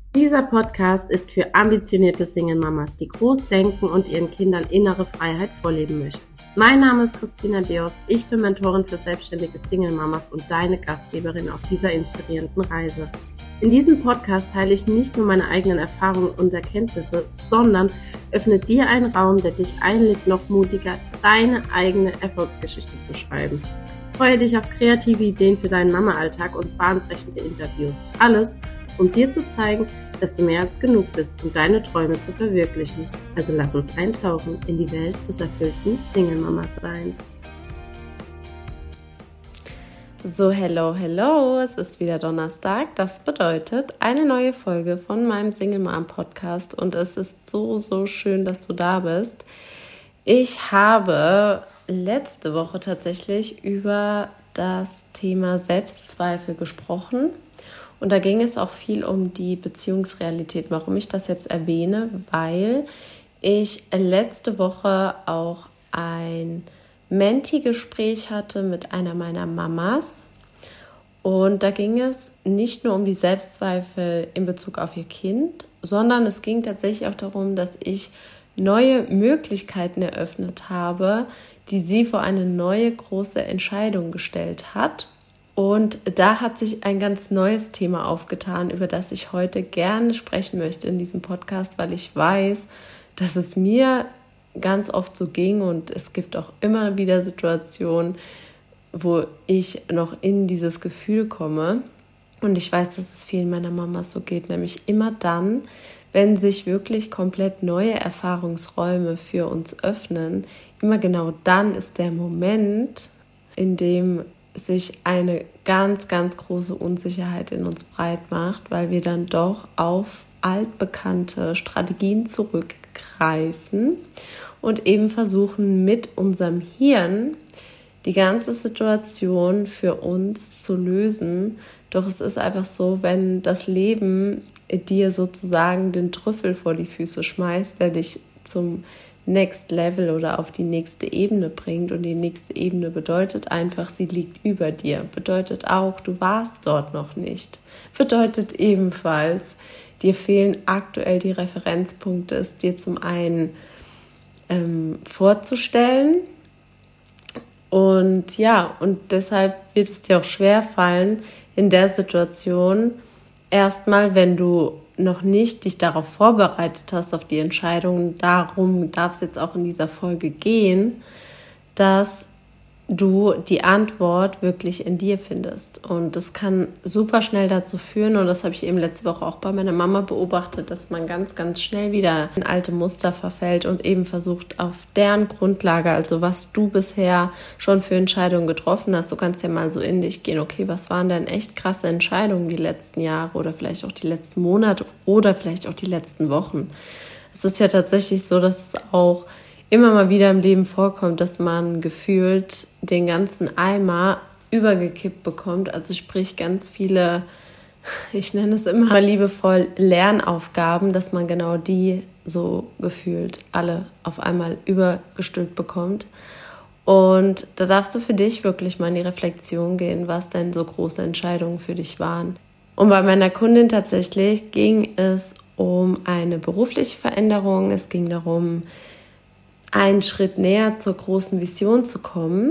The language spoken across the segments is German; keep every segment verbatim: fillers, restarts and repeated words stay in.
Dieser Podcast ist für ambitionierte Single-Mamas, die groß denken und ihren Kindern innere Freiheit vorleben möchten. Mein Name ist Christina Deos, ich bin Mentorin für selbstständige Single-Mamas und deine Gastgeberin auf dieser inspirierenden Reise. In diesem Podcast teile ich nicht nur meine eigenen Erfahrungen und Erkenntnisse, sondern öffne dir einen Raum, der dich einlädt, noch mutiger deine eigene Erfolgsgeschichte zu schreiben. Freue dich auf kreative Ideen für deinen Mama-Alltag und bahnbrechende Interviews. Alles, um dir zu zeigen, dass du mehr als genug bist, um deine Träume zu verwirklichen. Also lass uns eintauchen in die Welt des erfüllten Single-Mama-Seins. So, hello, hello, es ist wieder Donnerstag. Das bedeutet eine neue Folge von meinem Single Mom Podcast und es ist so, so schön, dass du da bist. Ich habe letzte Woche tatsächlich über das Thema Selbstzweifel gesprochen. Und da ging es auch viel um die Beziehungsrealität. Warum ich das jetzt erwähne? Weil ich letzte Woche auch ein Menti-Gespräch hatte mit einer meiner Mamas. Und da ging es nicht nur um die Selbstzweifel in Bezug auf ihr Kind, sondern es ging tatsächlich auch darum, dass ich neue Möglichkeiten eröffnet habe, die sie vor eine neue große Entscheidung gestellt hat. Und da hat sich ein ganz neues Thema aufgetan, über das ich heute gerne sprechen möchte in diesem Podcast, weil ich weiß, dass es mir ganz oft so ging und es gibt auch immer wieder Situationen, wo ich noch in dieses Gefühl komme. Und ich weiß, dass es vielen meiner Mamas so geht, nämlich immer dann, wenn sich wirklich komplett neue Erfahrungsräume für uns öffnen, immer genau dann ist der Moment, in dem sich eine ganz, ganz große Unsicherheit in uns breit macht, weil wir dann doch auf altbekannte Strategien zurückgreifen und eben versuchen, mit unserem Hirn die ganze Situation für uns zu lösen. Doch es ist einfach so, wenn das Leben dir sozusagen den Trüffel vor die Füße schmeißt, der dich zum Next Level oder auf die nächste Ebene bringt. Und die nächste Ebene bedeutet einfach, sie liegt über dir. Bedeutet auch, du warst dort noch nicht. Bedeutet ebenfalls, dir fehlen aktuell die Referenzpunkte, es dir zum einen ähm, vorzustellen. Und ja, und deshalb wird es dir auch schwerfallen, in der Situation erstmal, wenn du noch nicht dich darauf vorbereitet hast, auf die Entscheidung, darum darf es jetzt auch in dieser Folge gehen, dass du die Antwort wirklich in dir findest. Und das kann super schnell dazu führen, und das habe ich eben letzte Woche auch bei meiner Mama beobachtet, dass man ganz, ganz schnell wieder in alte Muster verfällt und eben versucht, auf deren Grundlage, also was du bisher schon für Entscheidungen getroffen hast, du kannst ja mal so in dich gehen, okay, was waren denn echt krasse Entscheidungen die letzten Jahre oder vielleicht auch die letzten Monate oder vielleicht auch die letzten Wochen. Es ist ja tatsächlich so, dass es auch immer mal wieder im Leben vorkommt, dass man gefühlt den ganzen Eimer übergekippt bekommt. Also sprich ganz viele, ich nenne es immer mal liebevoll Lernaufgaben, dass man genau die so gefühlt alle auf einmal übergestülpt bekommt. Und da darfst du für dich wirklich mal in die Reflexion gehen, was denn so große Entscheidungen für dich waren. Und bei meiner Kundin tatsächlich ging es um eine berufliche Veränderung. Es ging darum, einen Schritt näher zur großen Vision zu kommen.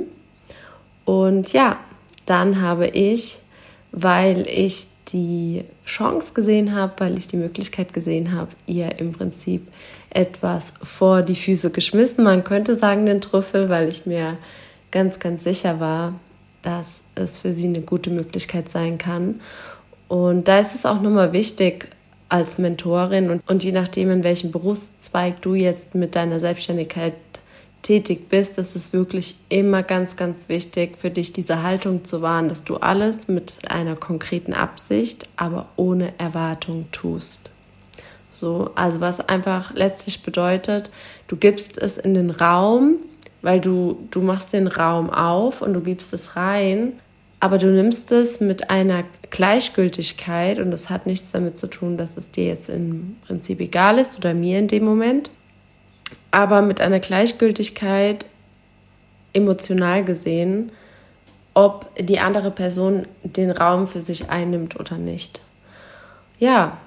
Und ja, dann habe ich, weil ich die Chance gesehen habe, weil ich die Möglichkeit gesehen habe, ihr im Prinzip etwas vor die Füße geschmissen. Man könnte sagen den Trüffel, weil ich mir ganz, ganz sicher war, dass es für sie eine gute Möglichkeit sein kann. Und da ist es auch nochmal wichtig, als Mentorin und, und je nachdem, in welchem Berufszweig du jetzt mit deiner Selbstständigkeit tätig bist, ist es wirklich immer ganz, ganz wichtig für dich, diese Haltung zu wahren, dass du alles mit einer konkreten Absicht, aber ohne Erwartung tust. So, also was einfach letztlich bedeutet, du gibst es in den Raum, weil du, du machst den Raum auf und du gibst es rein, aber du nimmst es mit einer Gleichgültigkeit und das hat nichts damit zu tun, dass es dir jetzt im Prinzip egal ist oder mir in dem Moment, aber mit einer Gleichgültigkeit emotional gesehen, ob die andere Person den Raum für sich einnimmt oder nicht. Ja,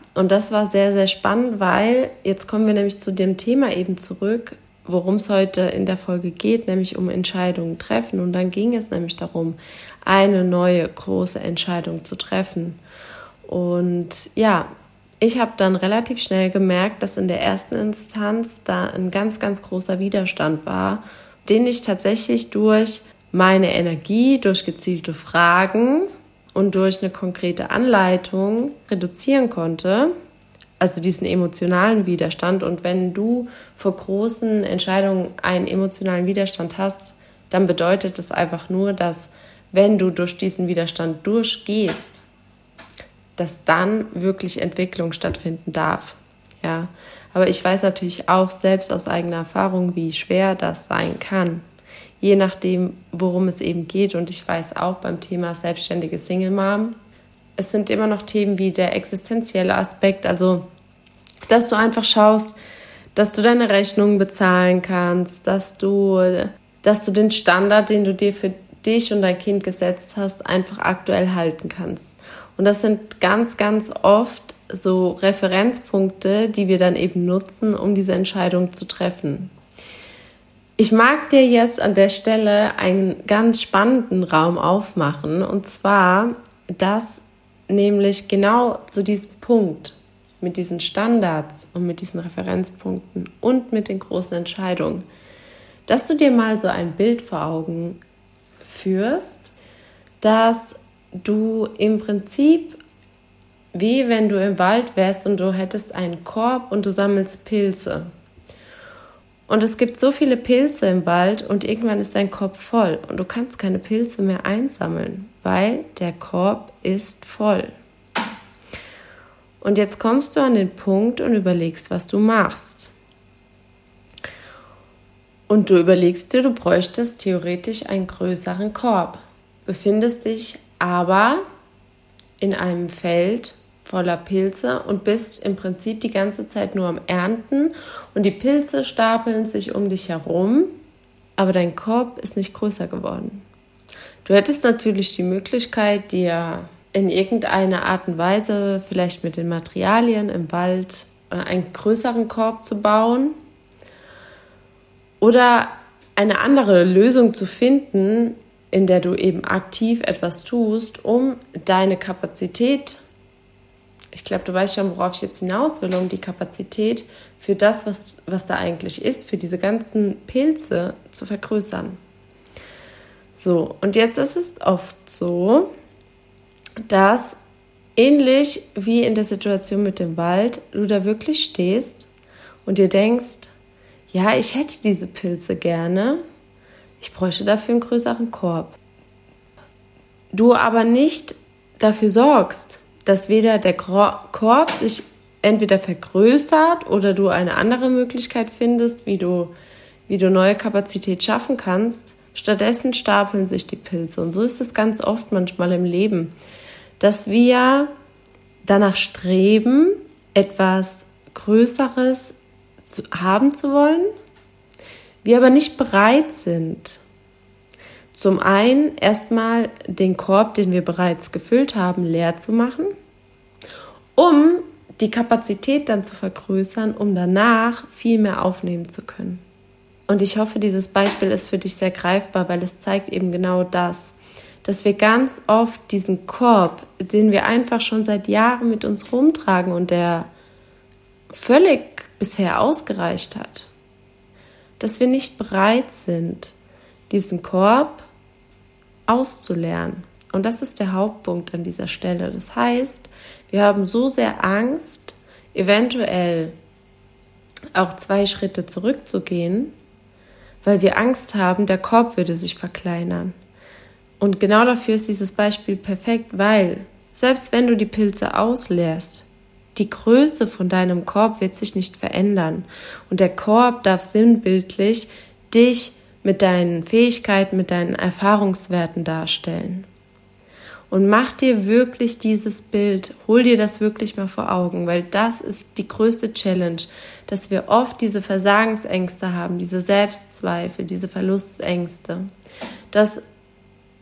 und das war sehr, sehr spannend, weil jetzt kommen wir nämlich zu dem Thema eben zurück, worum es heute in der Folge geht, nämlich um Entscheidungen treffen. Und dann ging es nämlich darum, eine neue große Entscheidung zu treffen. Und ja, ich habe dann relativ schnell gemerkt, dass in der ersten Instanz da ein ganz, ganz großer Widerstand war, den ich tatsächlich durch meine Energie, durch gezielte Fragen und durch eine konkrete Anleitung reduzieren konnte, also diesen emotionalen Widerstand. Und wenn du vor großen Entscheidungen einen emotionalen Widerstand hast, dann bedeutet das einfach nur, dass wenn du durch diesen Widerstand durchgehst, dass dann wirklich Entwicklung stattfinden darf. Ja, aber ich weiß natürlich auch selbst aus eigener Erfahrung, wie schwer das sein kann. Je nachdem, worum es eben geht. Und ich weiß auch beim Thema selbstständige Single Mom, es sind immer noch Themen wie der existenzielle Aspekt, also dass du einfach schaust, dass du deine Rechnungen bezahlen kannst, dass du, dass du den Standard, den du dir für dich und dein Kind gesetzt hast, einfach aktuell halten kannst. Und das sind ganz, ganz oft so Referenzpunkte, die wir dann eben nutzen, um diese Entscheidung zu treffen. Ich mag dir jetzt an der Stelle einen ganz spannenden Raum aufmachen, und zwar, dass nämlich genau zu diesem Punkt, mit diesen Standards und mit diesen Referenzpunkten und mit den großen Entscheidungen, dass du dir mal so ein Bild vor Augen führst, dass du im Prinzip, wie wenn du im Wald wärst und du hättest einen Korb und du sammelst Pilze. Und es gibt so viele Pilze im Wald und irgendwann ist dein Korb voll und du kannst keine Pilze mehr einsammeln, weil der Korb ist voll. Und jetzt kommst du an den Punkt und überlegst, was du machst. Und du überlegst dir, du bräuchtest theoretisch einen größeren Korb, befindest dich aber in einem Feld voller Pilze und bist im Prinzip die ganze Zeit nur am Ernten und die Pilze stapeln sich um dich herum, aber dein Korb ist nicht größer geworden. Du hättest natürlich die Möglichkeit, dir in irgendeiner Art und Weise, vielleicht mit den Materialien im Wald, einen größeren Korb zu bauen oder eine andere Lösung zu finden, in der du eben aktiv etwas tust, um deine Kapazität, ich glaube, du weißt schon, worauf ich jetzt hinaus will, um die Kapazität für das, was, was da eigentlich ist, für diese ganzen Pilze zu vergrößern. So, und jetzt ist es oft so, dass ähnlich wie in der Situation mit dem Wald, du da wirklich stehst und dir denkst, ja, ich hätte diese Pilze gerne, ich bräuchte dafür einen größeren Korb. Du aber nicht dafür sorgst, dass weder der Korb sich entweder vergrößert oder du eine andere Möglichkeit findest, wie du, wie du neue Kapazität schaffen kannst. Stattdessen stapeln sich die Pilze. Und so ist es ganz oft manchmal im Leben, dass wir danach streben, etwas Größeres zu, haben zu wollen, wir aber nicht bereit sind, zum einen erstmal den Korb, den wir bereits gefüllt haben, leer zu machen, um die Kapazität dann zu vergrößern, um danach viel mehr aufnehmen zu können. Und ich hoffe, dieses Beispiel ist für dich sehr greifbar, weil es zeigt eben genau das, dass wir ganz oft diesen Korb, den wir einfach schon seit Jahren mit uns rumtragen und der völlig bisher ausgereicht hat, dass wir nicht bereit sind, diesen Korb auszuleeren. Und das ist der Hauptpunkt an dieser Stelle. Das heißt, wir haben so sehr Angst, eventuell auch zwei Schritte zurückzugehen, weil wir Angst haben, der Korb würde sich verkleinern. Und genau dafür ist dieses Beispiel perfekt, weil selbst wenn du die Pilze ausleerst, die Größe von deinem Korb wird sich nicht verändern. Und der Korb darf sinnbildlich dich mit deinen Fähigkeiten, mit deinen Erfahrungswerten darstellen. Und mach dir wirklich dieses Bild, hol dir das wirklich mal vor Augen, weil das ist die größte Challenge, dass wir oft diese Versagensängste haben, diese Selbstzweifel, diese Verlustängste, dass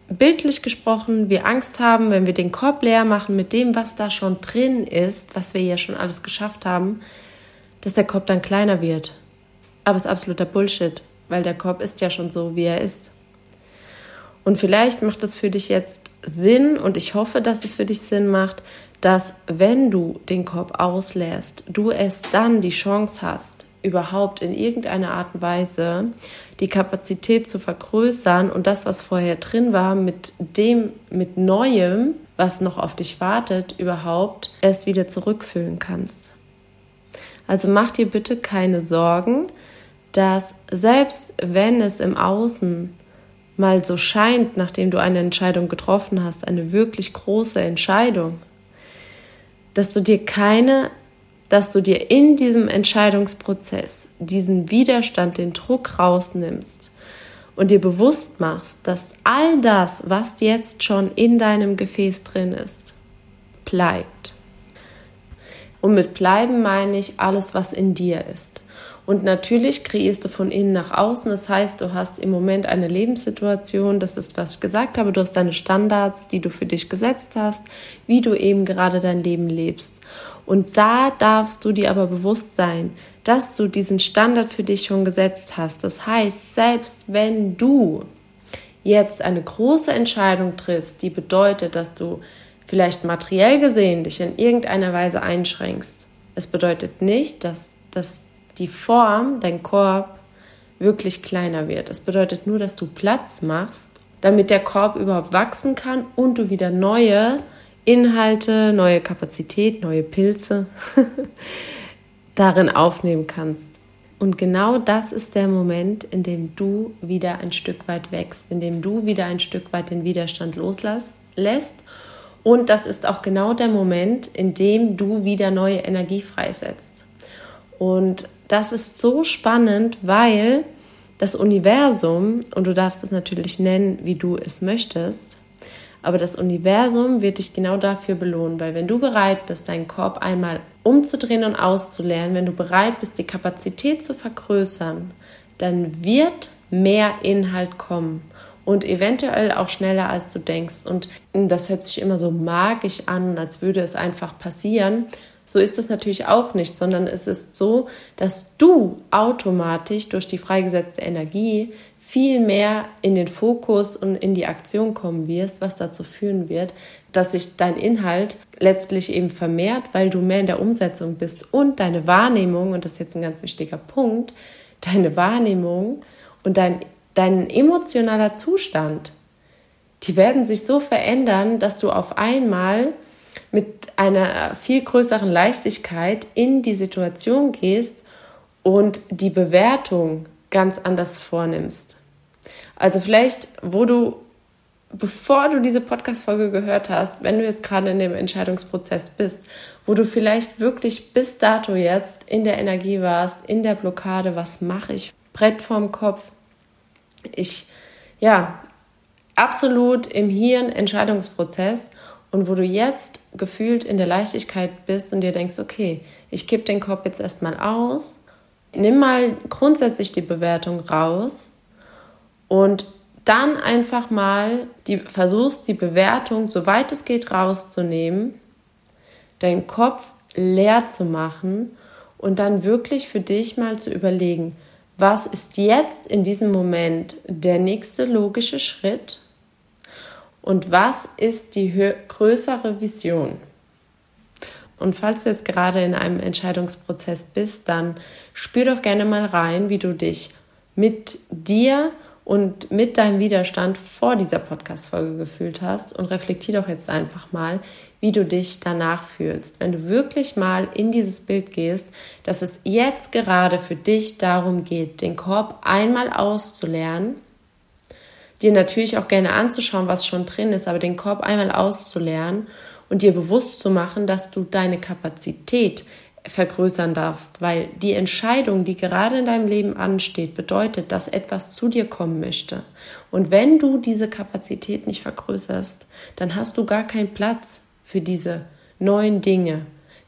bildlich gesprochen, wir Angst haben, wenn wir den Korb leer machen mit dem, was da schon drin ist, was wir ja schon alles geschafft haben, dass der Korb dann kleiner wird. Aber es ist absoluter Bullshit, weil der Korb ist ja schon so, wie er ist. Und vielleicht macht es für dich jetzt Sinn, und ich hoffe, dass es für dich Sinn macht, dass wenn du den Korb ausleerst, du es dann die Chance hast, überhaupt in irgendeiner Art und Weise die Kapazität zu vergrößern und das, was vorher drin war, mit dem, mit Neuem, was noch auf dich wartet, überhaupt erst wieder zurückfüllen kannst. Also mach dir bitte keine Sorgen, dass selbst wenn es im Außen mal so scheint, nachdem du eine Entscheidung getroffen hast, eine wirklich große Entscheidung, dass du dir keine, dass du dir in diesem Entscheidungsprozess diesen Widerstand, den Druck rausnimmst und dir bewusst machst, dass all das, was jetzt schon in deinem Gefäß drin ist, bleibt. Und mit bleiben meine ich alles, was in dir ist. Und natürlich kreierst du von innen nach außen. Das heißt, du hast im Moment eine Lebenssituation, das ist, was ich gesagt habe, du hast deine Standards, die du für dich gesetzt hast, wie du eben gerade dein Leben lebst. Und da darfst du dir aber bewusst sein, dass du diesen Standard für dich schon gesetzt hast. Das heißt, selbst wenn du jetzt eine große Entscheidung triffst, die bedeutet, dass du vielleicht materiell gesehen dich in irgendeiner Weise einschränkst, es bedeutet nicht, dass das die Form, dein Korb, wirklich kleiner wird. Es bedeutet nur, dass du Platz machst, damit der Korb überhaupt wachsen kann und du wieder neue Inhalte, neue Kapazität, neue Pilze darin aufnehmen kannst. Und genau das ist der Moment, in dem du wieder ein Stück weit wächst, in dem du wieder ein Stück weit den Widerstand loslässt. Und das ist auch genau der Moment, in dem du wieder neue Energie freisetzt. Und das ist so spannend, weil das Universum, und du darfst es natürlich nennen, wie du es möchtest, aber das Universum wird dich genau dafür belohnen, weil wenn du bereit bist, deinen Korb einmal umzudrehen und auszuleeren, wenn du bereit bist, die Kapazität zu vergrößern, dann wird mehr Inhalt kommen und eventuell auch schneller, als du denkst. Und das hört sich immer so magisch an, als würde es einfach passieren. So ist es natürlich auch nicht, sondern es ist so, dass du automatisch durch die freigesetzte Energie viel mehr in den Fokus und in die Aktion kommen wirst, was dazu führen wird, dass sich dein Inhalt letztlich eben vermehrt, weil du mehr in der Umsetzung bist und deine Wahrnehmung, und das ist jetzt ein ganz wichtiger Punkt, deine Wahrnehmung und dein, dein emotionaler Zustand, die werden sich so verändern, dass du auf einmal mit einer viel größeren Leichtigkeit in die Situation gehst und die Bewertung ganz anders vornimmst. Also vielleicht, wo du, bevor du diese Podcast-Folge gehört hast, wenn du jetzt gerade in dem Entscheidungsprozess bist, wo du vielleicht wirklich bis dato jetzt in der Energie warst, in der Blockade, was mache ich, Brett vorm Kopf, ich, ja, absolut im Hirn Entscheidungsprozess, und wo du jetzt gefühlt in der Leichtigkeit bist und dir denkst, okay, ich kipp den Korb jetzt erstmal aus, nimm mal grundsätzlich die Bewertung raus und dann einfach mal die, versuchst, die Bewertung, soweit es geht, rauszunehmen, deinen Kopf leer zu machen und dann wirklich für dich mal zu überlegen, was ist jetzt in diesem Moment der nächste logische Schritt? Und was ist die hö- größere Vision? Und falls du jetzt gerade in einem Entscheidungsprozess bist, dann spür doch gerne mal rein, wie du dich mit dir und mit deinem Widerstand vor dieser Podcast-Folge gefühlt hast und reflektier doch jetzt einfach mal, wie du dich danach fühlst. Wenn du wirklich mal in dieses Bild gehst, dass es jetzt gerade für dich darum geht, den Korb einmal auszuleeren, dir natürlich auch gerne anzuschauen, was schon drin ist, aber den Korb einmal auszuleeren und dir bewusst zu machen, dass du deine Kapazität vergrößern darfst, weil die Entscheidung, die gerade in deinem Leben ansteht, bedeutet, dass etwas zu dir kommen möchte. Und wenn du diese Kapazität nicht vergrößerst, dann hast du gar keinen Platz für diese neuen Dinge, für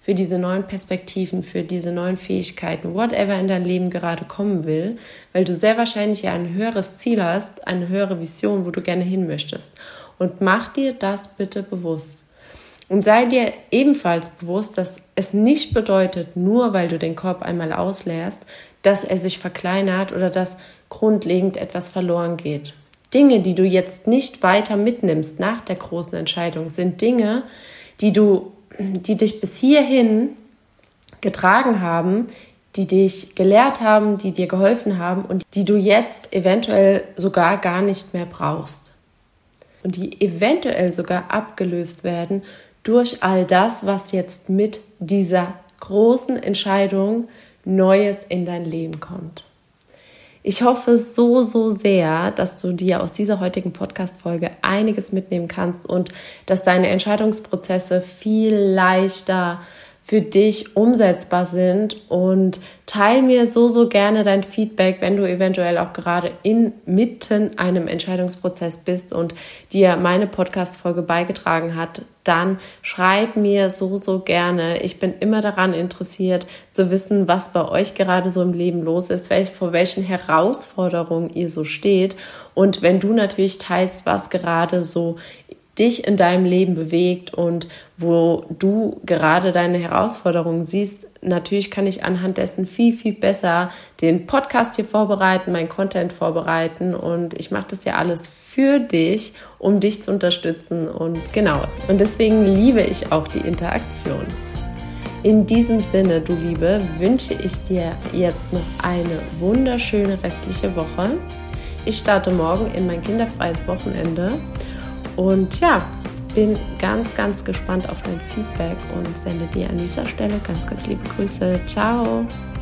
für diese neuen Perspektiven, für diese neuen Fähigkeiten, whatever in dein Leben gerade kommen will, weil du sehr wahrscheinlich ja ein höheres Ziel hast, eine höhere Vision, wo du gerne hin möchtest. Und mach dir das bitte bewusst. Und sei dir ebenfalls bewusst, dass es nicht bedeutet, nur weil du den Korb einmal ausleerst, dass er sich verkleinert oder dass grundlegend etwas verloren geht. Dinge, die du jetzt nicht weiter mitnimmst nach der großen Entscheidung, sind Dinge, die du, die dich bis hierhin getragen haben, die dich gelehrt haben, die dir geholfen haben und die du jetzt eventuell sogar gar nicht mehr brauchst. Und die eventuell sogar abgelöst werden durch all das, was jetzt mit dieser großen Entscheidung Neues in dein Leben kommt. Ich hoffe so, so sehr, dass du dir aus dieser heutigen Podcast-Folge einiges mitnehmen kannst und dass deine Entscheidungsprozesse viel leichter für dich umsetzbar sind, und teil mir so, so gerne dein Feedback, wenn du eventuell auch gerade inmitten einem Entscheidungsprozess bist und dir meine Podcast-Folge beigetragen hat, dann schreib mir so, so gerne. Ich bin immer daran interessiert zu wissen, was bei euch gerade so im Leben los ist, vor welchen Herausforderungen ihr so steht, und wenn du natürlich teilst, was gerade so dich in deinem Leben bewegt und wo du gerade deine Herausforderungen siehst. Natürlich kann ich anhand dessen viel, viel besser den Podcast hier vorbereiten, meinen Content vorbereiten, und ich mache das ja alles für dich, um dich zu unterstützen, und genau. Und deswegen liebe ich auch die Interaktion. In diesem Sinne, du Liebe, wünsche ich dir jetzt noch eine wunderschöne restliche Woche. Ich starte morgen in mein kinderfreies Wochenende. Und ja, bin ganz, ganz gespannt auf dein Feedback und sende dir an dieser Stelle ganz, ganz liebe Grüße. Ciao!